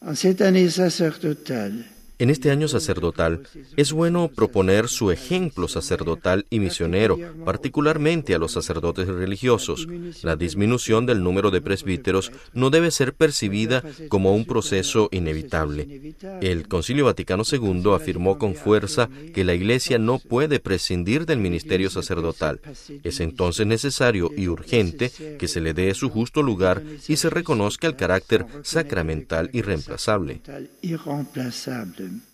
En este año sacerdotal, es bueno proponer su ejemplo sacerdotal y misionero, particularmente a los sacerdotes religiosos. La disminución del número de presbíteros no debe ser percibida como un proceso inevitable. El Concilio Vaticano II afirmó con fuerza que la Iglesia no puede prescindir del ministerio sacerdotal. Es entonces necesario y urgente que se le dé su justo lugar y se reconozca el carácter sacramental irreemplazable.